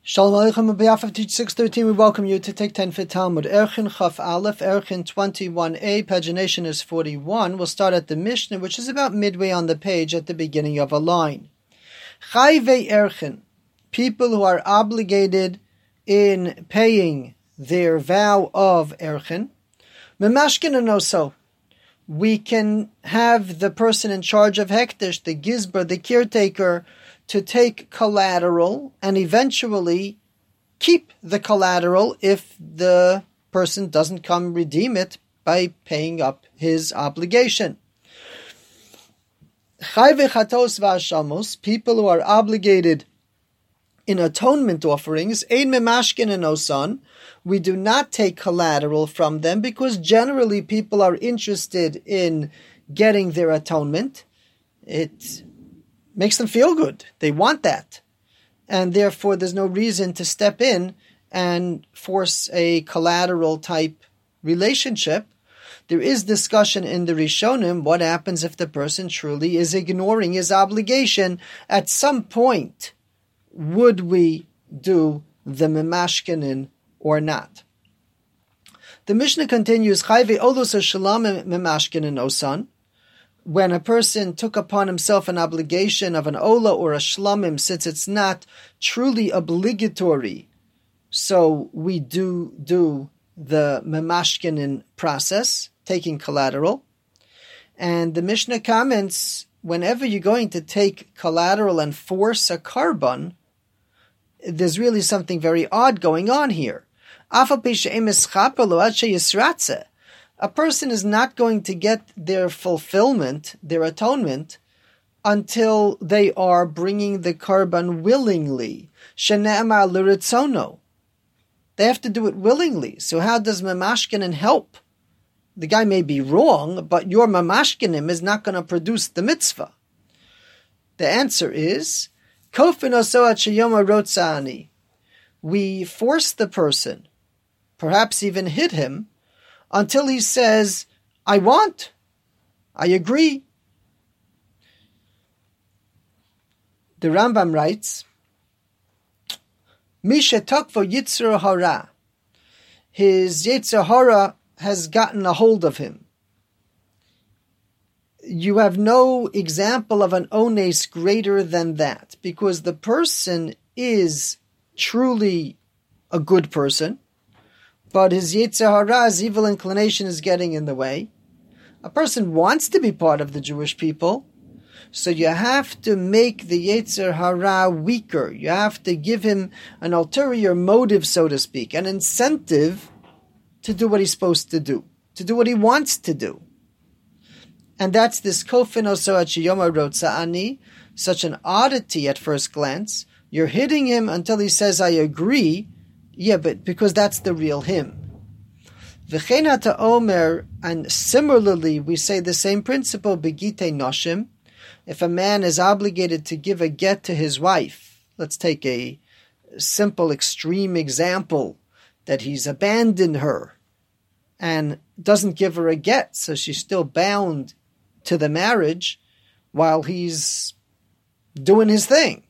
Shalom Aleichem. On behalf of Teach 613, we welcome you to Take 10 for Talmud. Erchin Chaf Aleph, Erchin 21a, pagination is 41. We'll start at the Mishnah, which is about midway on the page at the beginning of a line. Chayvei Erchin, people who are obligated in paying their vow of Erchin. Memashkin and also, we can have the person in charge of Hektish, the Gizbar, the caretaker, to take collateral and eventually keep the collateral if the person doesn't come redeem it by paying up his obligation. Chayve chatos v'ashamos, people who are obligated in atonement offerings, ein memashkin and osan, we do not take collateral from them because generally people are interested in getting their atonement. It makes them feel good. They want that. And therefore there's no reason to step in and force a collateral type relationship. There is discussion in the Rishonim, what happens if the person truly is ignoring his obligation. At some point, would we do the memashkinin or not? The Mishnah continues, Chayve olos hashalam memashkinin osan. When a person took upon himself an obligation of an ola or a shlamim, since it's not truly obligatory, so we do the memashkinin process, taking collateral. And the Mishnah comments, whenever you're going to take collateral and force a carbon, there's really something very odd going on here. A person is not going to get their fulfillment, their atonement, until they are bringing the carbon willingly. Shene'emar l'ritzono. They have to do it willingly. So how does memashkinin help? The guy may be wrong, but your memashkinim is not going to produce the mitzvah. The answer is, kofin osoat sheyoma rotzani. We force the person, perhaps even hit him, until he says, I want, I agree. The Rambam writes, Misha takvo yitzur hara. His yitzur hara has gotten a hold of him. You have no example of an ones greater than that, because the person is truly a good person, but his Yetzer Hara, his evil inclination, is getting in the way. A person wants to be part of the Jewish people, so you have to make the Yetzer Hara weaker. You have to give him an ulterior motive, so to speak, an incentive to do what he's supposed to do what he wants to do. And that's this kofin osoat sheyoma rotza'ani, such an oddity at first glance. You're hitting him until he says, I agree. Yeah, but because that's the real him. V'chein hata omer, and similarly we say the same principle, begite noshim. If a man is obligated to give a get to his wife, let's take a simple extreme example, that he's abandoned her and doesn't give her a get, so she's still bound to the marriage while he's doing his thing.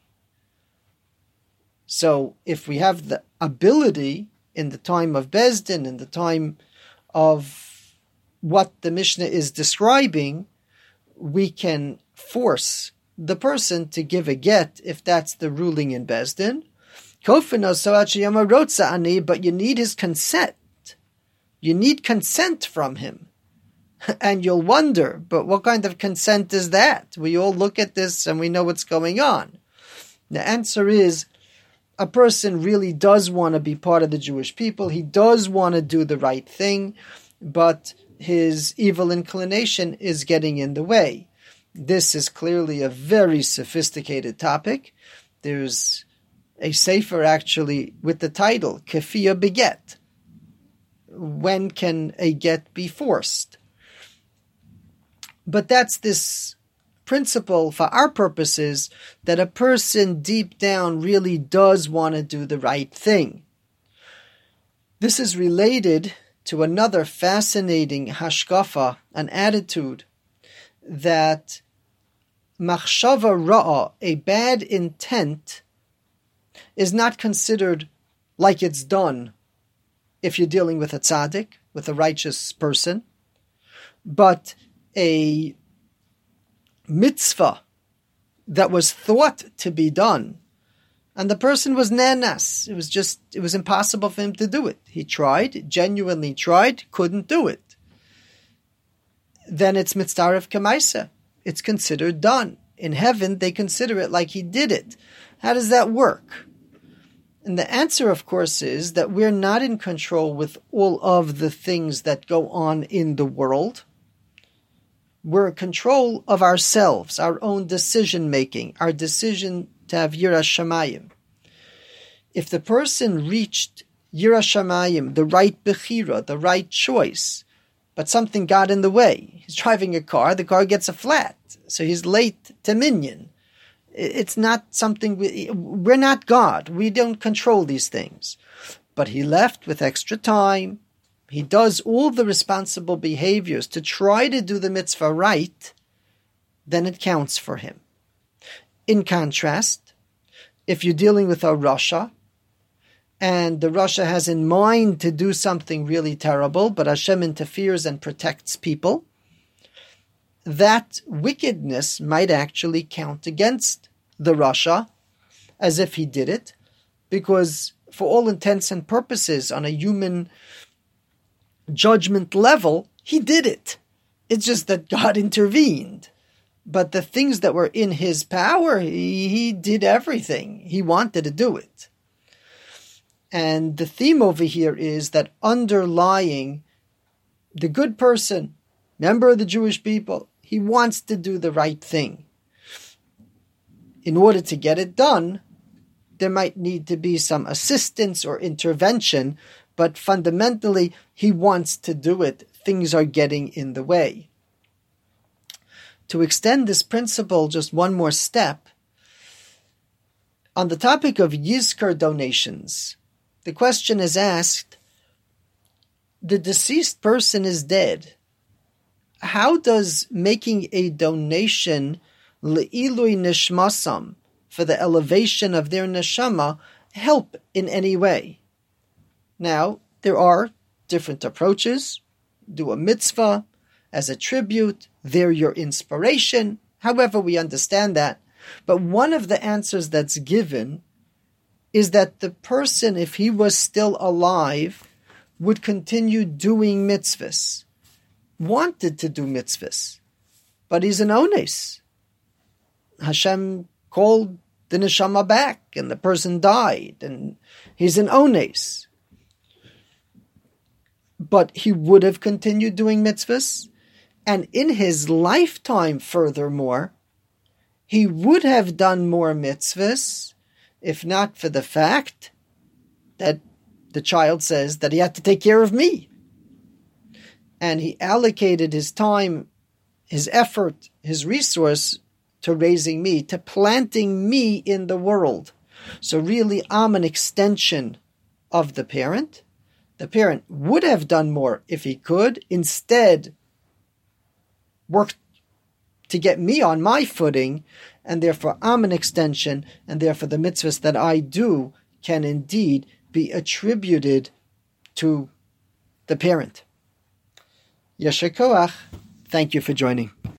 So if we have the ability in the time of Bezdin, in the time of what the Mishnah is describing, we can force the person to give a get if that's the ruling in Bezdin. But you need his consent. You need consent from him. And you'll wonder, but what kind of consent is that? We all look at this and we know what's going on. The answer is, a person really does want to be part of the Jewish people. He does want to do the right thing, but his evil inclination is getting in the way. This is clearly a very sophisticated topic. There's a sefer actually with the title, Kefiyah Beget. When can a get be forced? But that's this principle for our purposes, that a person deep down really does want to do the right thing. This is related to another fascinating hashkafa, an attitude that machshava ra'ah, a bad intent, is not considered like it's done if you're dealing with a tzaddik, with a righteous person, but a mitzvah that was thought to be done, and the person was nenas. It was impossible for him to do it. He tried, genuinely tried, couldn't do it. Then it's mitzaref kamaisa. It's considered done. In heaven, they consider it like he did it. How does that work? And the answer, of course, is that we're not in control with all of the things that go on in the world. We're in control of ourselves, our own decision-making, our decision to have Yiras Shamayim. If the person reached Yiras Shamayim, the right bechira, the right choice, but something got in the way. He's driving a car, the car gets a flat, so he's late to minyan. It's not something, we're not God. We don't control these things. But he left with extra time. He does all the responsible behaviors to try to do the mitzvah right, then it counts for him. In contrast, if you're dealing with a rasha, and the rasha has in mind to do something really terrible, but Hashem interferes and protects people, that wickedness might actually count against the rasha, as if he did it, because for all intents and purposes, on a human judgment level, he did it. It's just that God intervened. But the things that were in his power, he did everything. He wanted to do it. And the theme over here is that underlying the good person, member of the Jewish people, he wants to do the right thing. In order to get it done, there might need to be some assistance or intervention, but fundamentally, he wants to do it. Things are getting in the way. To extend this principle just one more step, on the topic of Yizkar donations, the question is asked, the deceased person is dead. How does making a donation le'ilui nishmasam, for the elevation of their neshama, help in any way? Now, there are different approaches. Do a mitzvah as a tribute. They're your inspiration. However, we understand that. But one of the answers that's given is that the person, if he was still alive, would continue doing mitzvahs, wanted to do mitzvahs, but he's an ones. Hashem called the neshama back, and the person died, and he's an ones. But he would have continued doing mitzvahs, and in his lifetime, furthermore, he would have done more mitzvahs, if not for the fact that the child says that he had to take care of me. And he allocated his time, his effort, his resource to raising me, to planting me in the world. So really, I'm an extension of the parent. The parent would have done more if he could, instead worked to get me on my footing, and therefore I'm an extension, and therefore the mitzvahs that I do can indeed be attributed to the parent. Yasher koach. Thank you for joining.